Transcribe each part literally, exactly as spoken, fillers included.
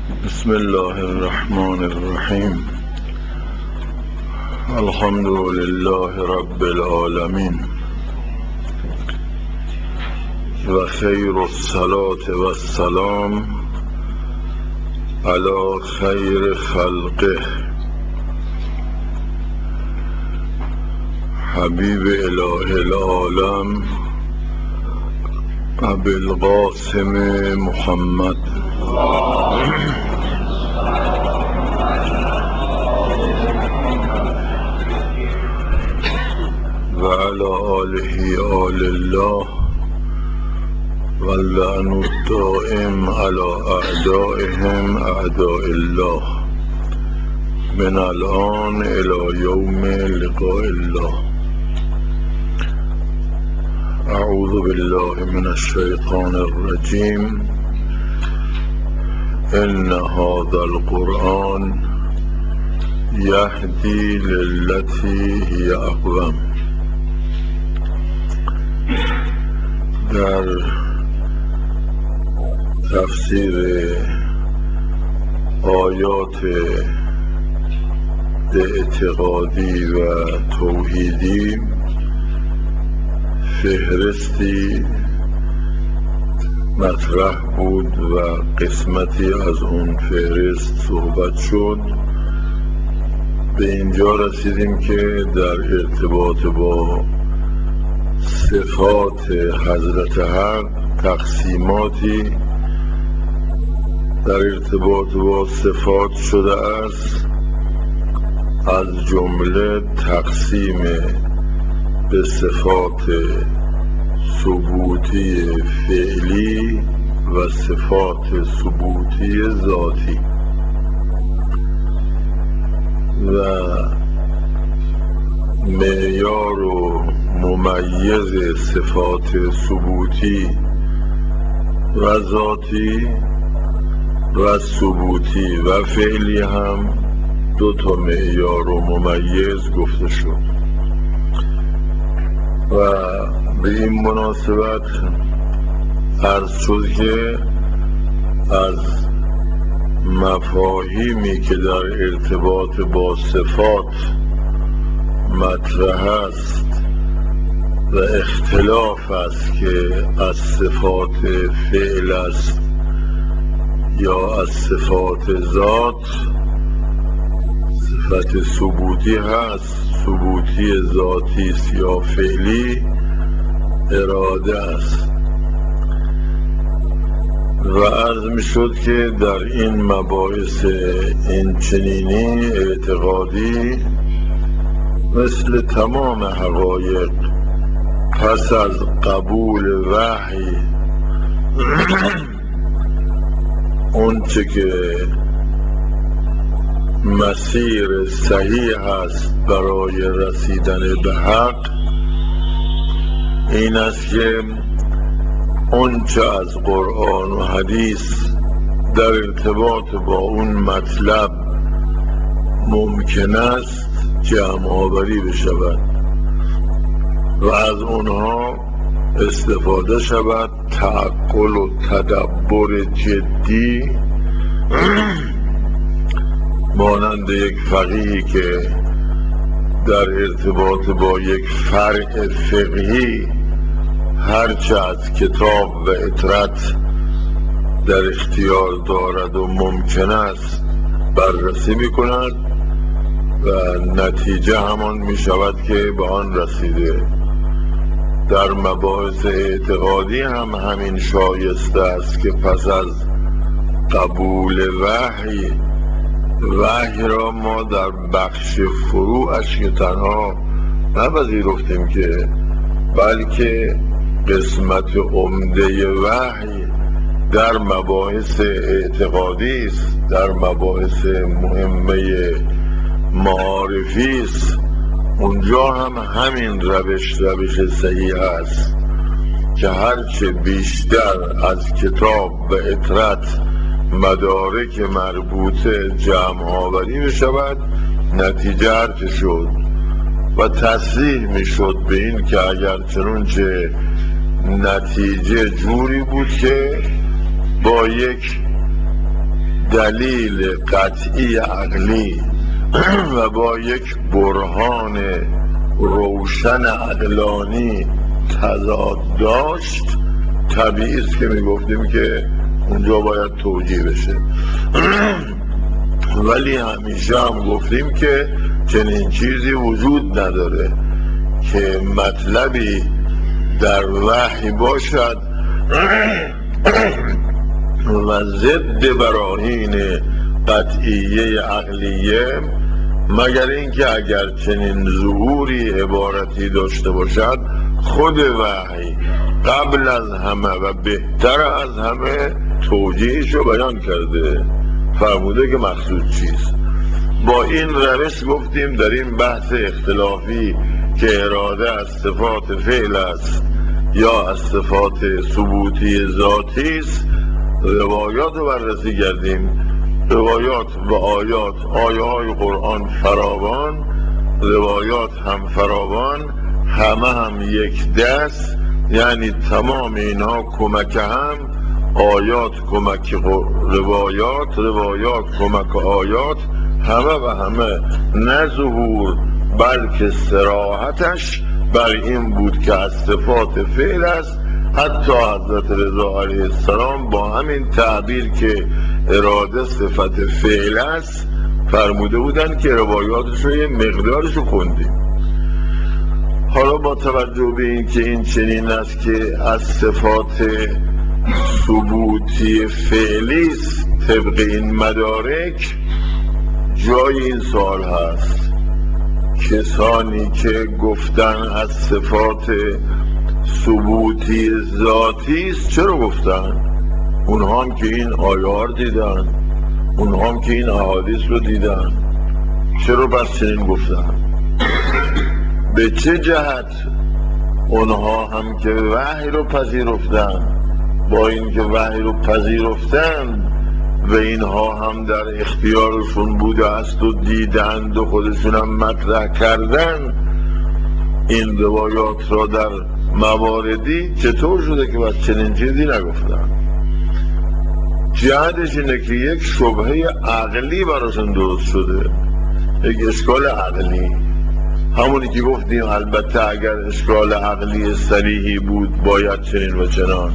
بسم الله الرحمن الرحیم. الحمد لله رب العالمین و خیر الصلاة و السلام علی خیر خلقه حبیب اله العالم ابی القاسم محمد و علی آله آل الله و اللعن الدائم علی اعدائهم اعداء الله من الان الی یوم لقاء الله. اعوذ بالله من الشیطان الرجیم. ان هذا القرآن یهدی للتی هی اقوم. در تفسیر آیات اعتقادی و توحیدی فهرستی مطرح بود و قسمتی از اون فهرست صحبت شد. به اینجا رسیدیم که در ارتباط با صفات حضرت حق تقسیماتی در ارتباط با صفات شده است، از جمله تقسیم به صفات ثبوتی فعلی و صفات ثبوتی ذاتی و معیار و ممیز صفات ثبوتی و ذاتی و ثبوتی و فعلی هم دو تا معیار و ممیز گفته شد. و به این مناسبت عرض شد که از مفاهیمی که در ارتباط با صفات مطرح است و اختلاف است که از صفات فعل است یا از صفات ذات، صفت ثبوتی هست، ثبوتی ذاتی است یا فعلی، اراده است. و عرض می شد که در این مباحث این چنینی اعتقادی مثل تمام حقایق پس از قبول وحی اون چه که مسیر صحیح است برای رسیدن به حق این است که اون چه از قرآن و حدیث در ارتباط با اون مطلب ممکن است جمع آوری بشود و از اونها استفاده شود، تعقل و تدبر جدی، مانند یک فقیهی که در ارتباط با یک فرع فقهی هرچه از کتاب و اطرت در اختیار دارد و ممکن است بررسی می کند و نتیجه همان می شود که به آن رسیده. در مباحث اعتقادی هم همین شایسته است که پس از قبول وحی وحی را ما در بخش فروعش که تنها نپذیرفتیم که، بلکه قسمت عمده وحی در مباحث اعتقادی است، در مباحث مهمه معارفی است. اونجا هم همین روش روش صحیح است که هرچه بیشتر از کتاب و اطرت مدارک مربوطه جمع آوری می شود، نتیجه هرچه شد و تصریح می شد به این که اگر چنانچه نتیجه جوری بود که با یک دلیل قطعی عقلی و با یک برهان روشن عقلانی تضاد داشت، طبیعی است که میگفتیم که اونجا باید توجیه بشه. ولی همیشه هم گفتیم که چنین چیزی وجود نداره که مطلبی در وحی باشد و ضد براهین قطعیه عقلیه، مگر اینکه اگر چنین ظهوری عبارتی داشته باشد خود وحی قبل از همه و بهتر از همه توجیهش رو بیان کرده، فرموده که مقصود چیست. با این روش گفتیم در این بحث اختلافی که اراده از صفات فعل است یا از صفات ثبوتی ذاتی است، روایات رو بررسی کردیم. روایات و آیات، آیه های قرآن فراوان، روایات هم فراوان، همه هم یک دست، یعنی تمام اینها کمک هم، آیات کمک روایات، روایات کمک آیات، همه و همه نه ظهور بلکه صراحتش بر این بود که از صفات فعل است. حتی حضرت رضا علیه السلام با همین تعبیر که اراده صفت فعل است فرموده بودن که روایاتش رو یه مقدارش رو خوندیم. حالا با توجه به این که این چنین است که از صفات ثبوتی فعلی است طبق این مدارک، جای این سوال هست کسانی که گفتن از صفات ثبوتی ذاتی است چرا گفتن؟ اونها هم که این آیات دیدن، اونها هم که این احادیث رو دیدن، چرا بس چنین گفتن؟ به چه جهت اونها هم که وحی رو پذیرفتن، با اینکه وحی رو پذیرفتن و اینها هم در اختیارشون بوده است و دیدند و خودشون هم مطرح کردن این روایات را در مواردی، چطور شده که بس چنین چیزی نگفتن؟ جهتش اینه که یک شبهه عقلی براشون درست شده، یک اشکال عقلی، همونی که گفتیم البته اگر اشکال عقلی صریحی بود باید چنین و چنان.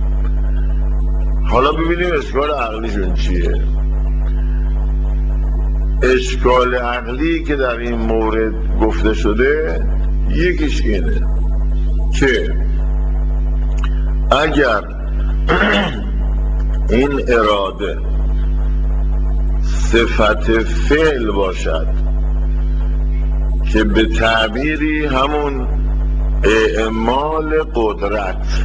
حالا ببینیم اشکال عقلیشون چیه. اشکال عقلی که در این مورد گفته شده یکیش اینه که اگر این اراده صفت فعل باشد که به تعبیری همون اعمال قدرت،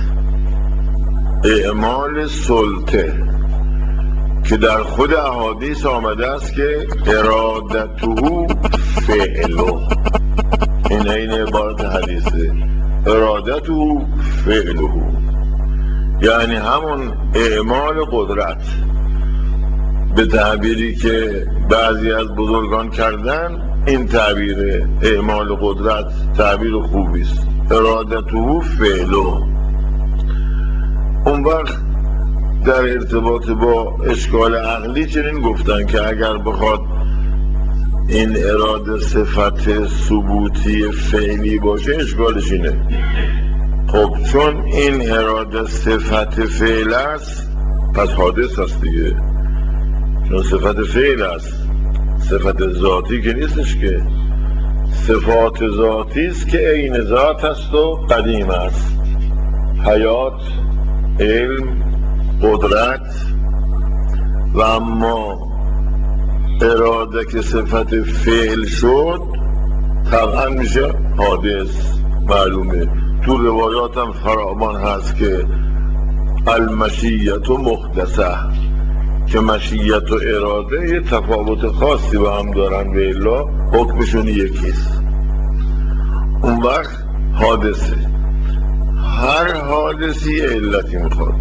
اعمال سلطه که در خود احادیث آمده است که ارادته فعله، این این عبارت حدیثه، ارادته فعله، یعنی همون اعمال قدرت به تعبیری که بعضی از بزرگان کردن. این تعبیر اعمال قدرت تعبیر خوبی است، ارادته فعله. اون وقت در ارتباط با اشکال عقلی چنین گفتن که اگر بخواد این اراده صفت ثبوتی فعلی باشه اشکالش اینه. خب چون این اراده صفت فعل است پس حادث است دیگه، چون صفت فعل است، صفت ذاتی که نیستش که، صفات ذاتی است که عین ذات است و قدیم است، حیات، علم، قدرت. و اما اراده که صفت فعل شد طبعا میشه حادث. معلومه تو روایات هم فراوان هست که المشیت و محدثه، که مشیت و اراده یه تفاوت خاصی با هم دارن و الا حکمشون یکیست. اون وقت حادثه، هر حادثی علتی میخواد،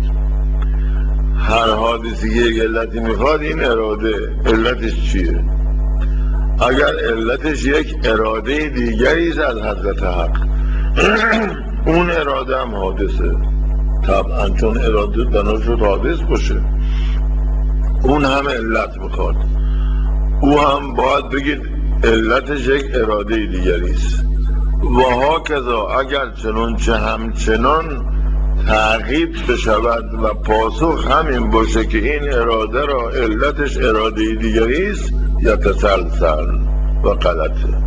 هر حادثی یک علتی میخواد. این اراده علتش چیه؟ اگر علتش یک اراده دیگری است از حضرت حق اون اراده هم حادثه طبعا، چون اراده بنا شد حادث باشه. اون هم علت میخواد، او هم باید بگید علتش یک اراده دیگری است. و هاکذا اگر چنانچه همچنان تعقیب بشود و پاسخ همین باشه که این اراده را علتش اراده دیگری است، یتسلسل و غلطه.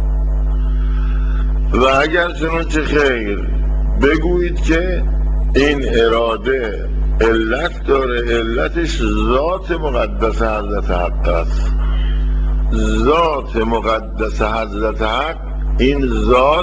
و اگر چنانچه خیر بگویید که این اراده علت داره، علتش ذات مقدس حضرت حق است. ذات مقدس حضرت حق، این ذات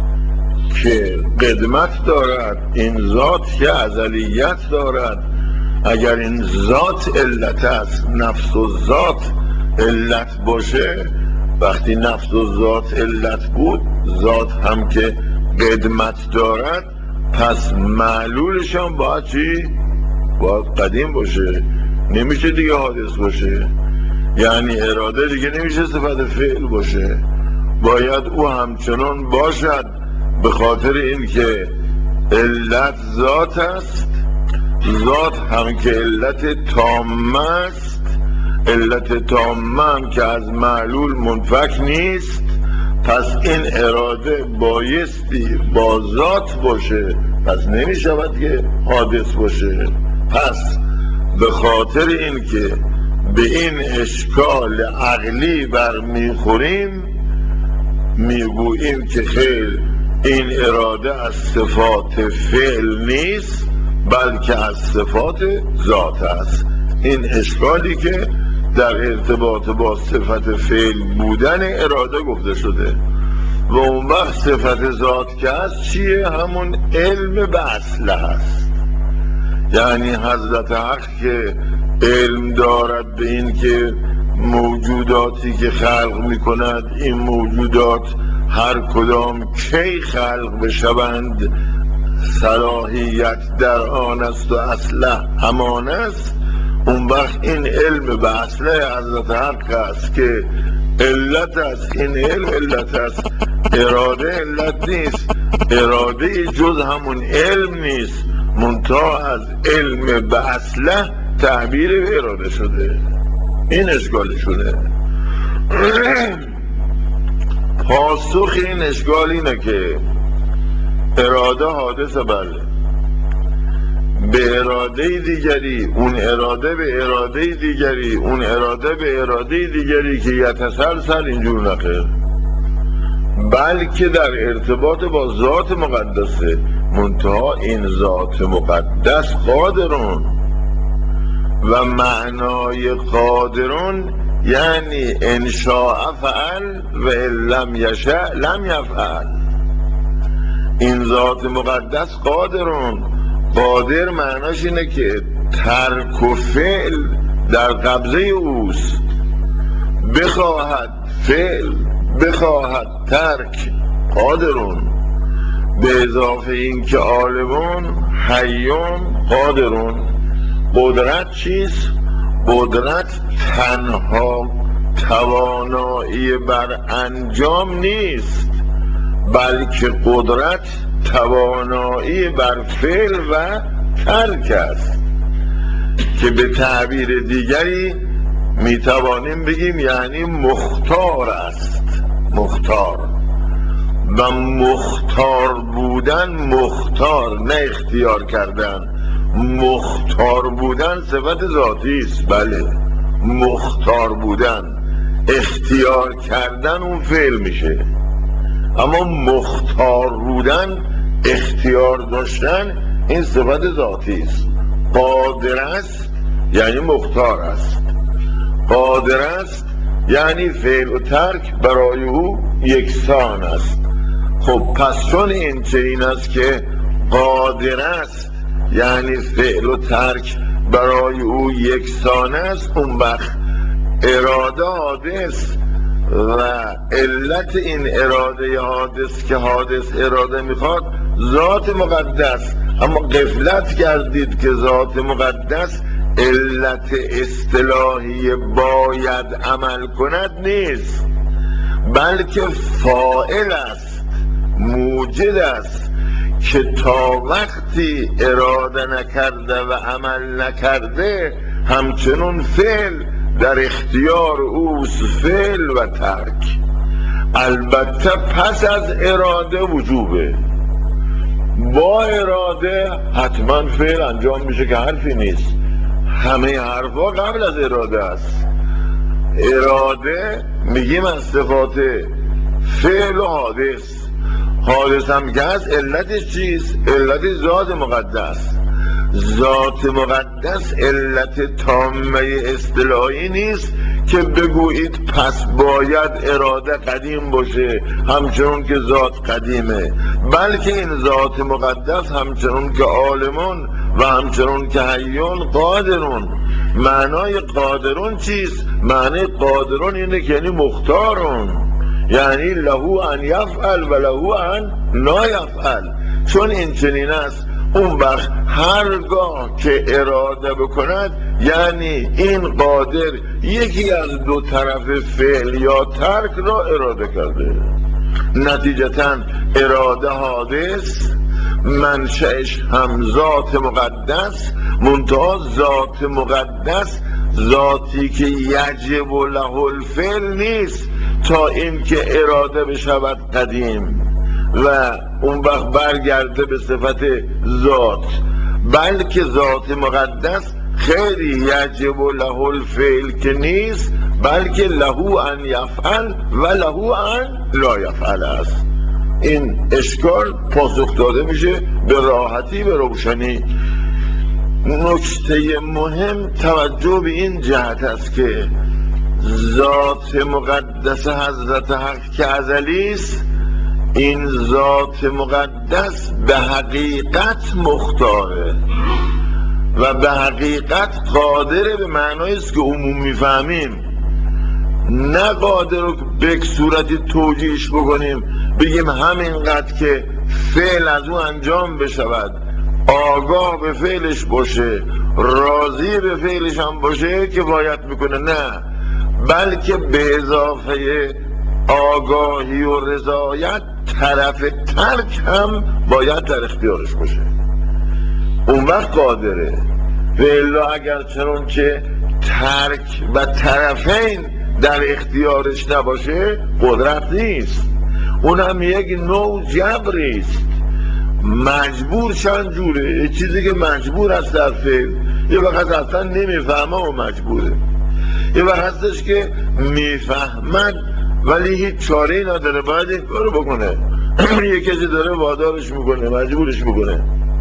که قدمت دارد، این ذات که ازلیت دارد، اگر این ذات علت است، نفس و ذات علت باشه، وقتی نفس و ذات علت بود، ذات هم که قدمت دارد، پس معلولش هم باید چی؟ باید قدیم باشه، نمیشه دیگه حادث باشه. یعنی اراده دیگه نمیشه صفت فعل باشه، باید او همچنان باشد، به خاطر اینکه علت ذات است، ذات هم که علت تامه است، علت تامه هم که از معلول منفک نیست، پس این اراده بایستی با ذات باشه، پس نمی شود که حادث باشه. پس به خاطر اینکه به این اشکال عقلی برمیخوریم، میگوییم که خیر این اراده از صفات فعل نیست بلکه از صفات ذات است. این اشکالی که در ارتباط با صفت فعل بودن اراده گفته شده. و اون وقت صفت ذات که هست چیه؟ همون علم به اصله هست. یعنی حضرت حق که علم دارد به این که موجوداتی که خلق می کند، این موجودات هر کدام کی خلق بشوند صلاحیت در آن است و اصله همان است. اون وقت این علم به اصله حضرت حق است که علت است، این علم علت است، اراده علت نیست، اراده جز همون علم نیست، منتها از علم به اصله تعبیر به اراده شده. این اشکال شده. پاسخ این اشکال اینه که اراده حادثه، بله، به اراده دیگری، اون اراده به اراده دیگری، اون اراده به اراده دیگری که یتسلسل، اینجور نخیر، بلکه در ارتباط با ذات مقدسه. منتها این ذات مقدس قادرون، و معنای قادرون یعنی انشاء فعل و ان لم یشاء لم یفعل. این ذات مقدس قادرون، قادر معناش اینه که ترک و فعل در قبضه اوست، بخواهد فعل بخواهد ترک قادرون. به اضافه این که عالمون حیون قادرون. قدرت چیست؟ قدرت تنها توانایی بر انجام نیست، بلکه قدرت توانایی بر فعل و ترک است، که به تعبیر دیگری میتوانیم بگیم یعنی مختار است. مختار و مختار بودن، مختار نه اختیار کردن، مختار بودن صفت ذاتی است. بله، مختار بودن، اختیار کردن اون فعل میشه، اما مختار بودن، اختیار داشتن، این صفت ذاتی است. قادر است یعنی مختار است، قادر است یعنی فعل و ترک برای او یکسان است. خب پس چون این چنین است که قادر است یعنی فعل و ترک برای او یکسان است، اون وقت اراده حادث و علت این اراده حادث که حادث اراده میخواد ذات مقدس. اما غفلت کردید که ذات مقدس علت اصطلاحی باید عمل کند نیست، بلکه فاعل است، موجد است، که تا وقتی اراده نکرده و عمل نکرده همچنون فعل در اختیار اوست، فعل و ترک. البته پس از اراده وجوبه، با اراده حتما فعل انجام میشه که حرفی نیست، همه حرفا قبل از اراده است. اراده میگیم از صفات فعل و حادث. حادث هم که هست علتش چیست؟ علت ذات مقدس. ذات مقدس علت تامه اصطلاحی نیست که بگویید پس باید اراده قدیم باشه همچنون که ذات قدیمه، بلکه این ذات مقدس همچنون که عالمون و همچنون که حیون قادرون. معنای قادرون چیست؟ معنی قادرون اینه که یعنی مختارون، یعنی له ان یفعل و له ان لا یفعل. چون این چنین است اون وقت هرگاه که اراده بکند یعنی این قادر یکی از دو طرف فعل یا ترک را اراده کرده. نتیجتا اراده حادث، منشأش هم ذات مقدس، منتها ذات مقدس ذاتی که یجب له الفعل نیست تا اینکه اراده بشود قدیم و اون وقت برگرده به صفت ذات، بلکه ذات مقدس خیلی یجب له الفعل که نیست، بلکه له ان یفعل و له ان لا یفعل است. این اشکال پاسخ داده میشه به راحتی، به روشنی. نکته مهم توجه به این جهت است که ذات مقدس حضرت حق که ازلی است، این ذات مقدس به حقیقت مختاره و به حقیقت قادره، به معنایی است که عموم میفهمیم، نه قادر رو به صورتی توجیهش بکنیم بگیم همینقدر که فعل از او انجام بشود، آگاه به فعلش باشه، راضی به فعلش هم باشه که باید میکنه، نه، بلکه به اضافه آگاهی و رضایت طرف ترک هم باید در اختیارش باشه، اون وقت قادره. و الا اگر چنون که ترک و طرفین در اختیارش نباشه قدرت نیست، اون هم یک نوع جبری است. مجبور چند جوره، چیزی که مجبور است در فعل یه وقت اصلا نمیفهمه و مجبوره، یه وقت هستش که میفهمد ولی هیچ چاره ای نداره باید این کارو بکنه یه کسی داره وادارش میکنه، مجبورش میکنه،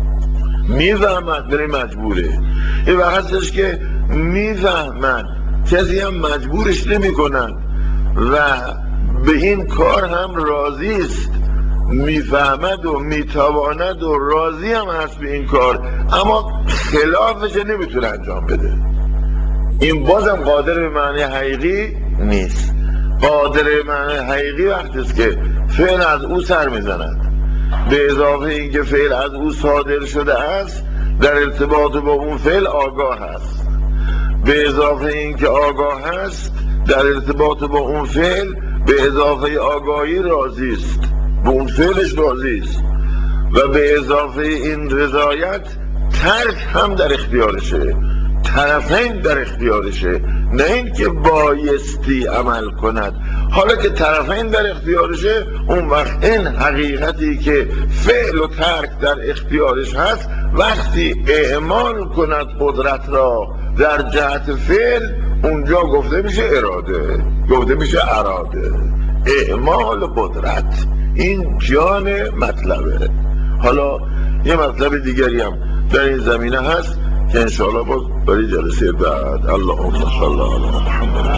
میفهمد ولی مجبوره. یه وقت هستش که میفهمد کسی هم مجبورش نمیکنن و به این کار هم راضی است، میفهمد و میتواند و راضی هم هست به این کار، اما خلافش نمیتونه انجام بده. این بازم قادر به معنی حقیقی نیست. قادر به معنی حقیقی وقتی است که فعل از او سر میزند، به اضافه اینکه فعل از او صادر شده است در ارتباط با اون فعل آگاه است، به اضافه اینکه آگاه است در ارتباط با اون فعل به اضافه آگاهی راضی است، به اون فعلش راضی است، و به اضافه این رضایت ترک هم در اختیارشه، طرفین در اختیارشه، نه اینکه بایستی عمل کند. حالا که طرفین در اختیارشه اون وقت این حقیقتی که فعل و ترک در اختیارش هست وقتی اعمال کند قدرت را در جهت فعل، اونجا گفته میشه اراده، گفته میشه اراده، اعمال قدرت. این جان مطلبه. حالا یه مطلب دیگری هم در این زمینه هست که انشاءالله باز برای جلسه بعد. اللهم صل علی محمد.